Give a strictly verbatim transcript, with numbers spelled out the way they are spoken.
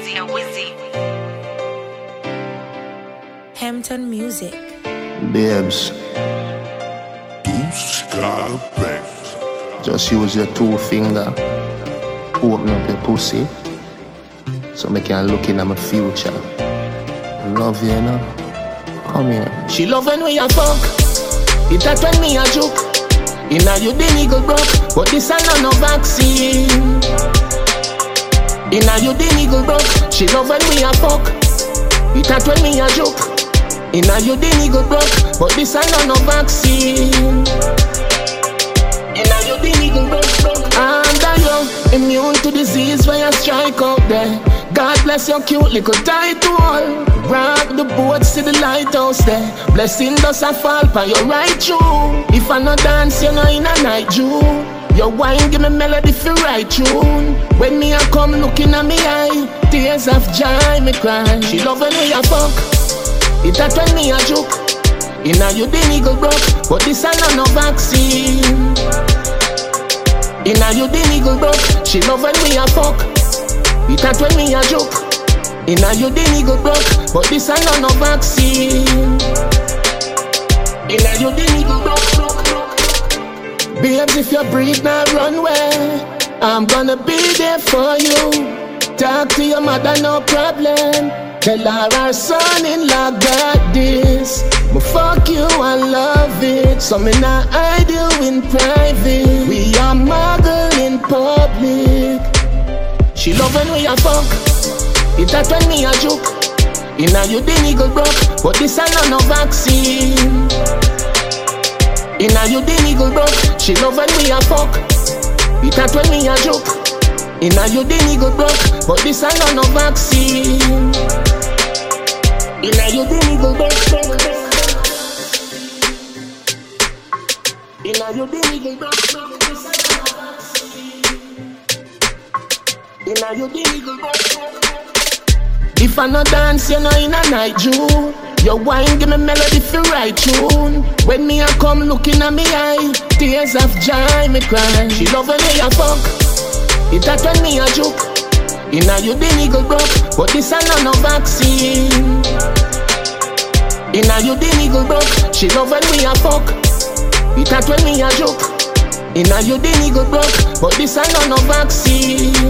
Wizzy, a Wizzy. Hampton Music. Babes, just use your two finger, open up your pussy, so me can look in at my future. Love you, you know. Come here. She love when we a fuck. It that when me a joke. Inna you the nigga broke, but this a not no vaccine. Inna you the nigga broke. She love when we a fuck. It that when me a joke. Inna you the nigga broke, but this a not no vaccine. Inna you the nigga broke. Under you, immune to disease when you strike out there. God bless your cute little title. Rock the boat, see the lighthouse there. Blessing does a fall by your right through. If I no dance, you know in a night Jew. Your wine give me melody for right tune. When me a come looking at me eye, tears of joy me cry. She love when we a fuck. It that when me a joke. Inna you the nigga broke, but this a not no vaccine. Inna you the nigga broke. She love when we a fuck. It that when me a joke. Inna you the nigga broke, but this a not no vaccine. Inna you the nigga broke. Babes, if you breathe now run away, I'm gonna be there for you. Talk to your mother, no problem. Tell her our son-in-law got this. But fuck you, I love it. So me not hide you in private. We are muggle in public. She love when we a fuck. It that when me a joke. Inna you the nigga broke, but this a not no vaccine. Inna you the nigga broke. She love when we a fuck. It that when me a joke. Inna you the nigga broke, but this a not no vaccine. Inna you the nigga broke. Inna you the nigga broke. Inna you the nigga broke. If I no dance, you know in a night Jew. Your wine give me melody for right tune. When me a come looking at me eye, tears of joy me cry. She love when me a fuck. It that when me a joke. Inna you the nigga broke, but this a not no vaccine. Inna you the nigga broke. She love when we a fuck. It that when me a joke. Inna you the nigga broke, but this a not no vaccine.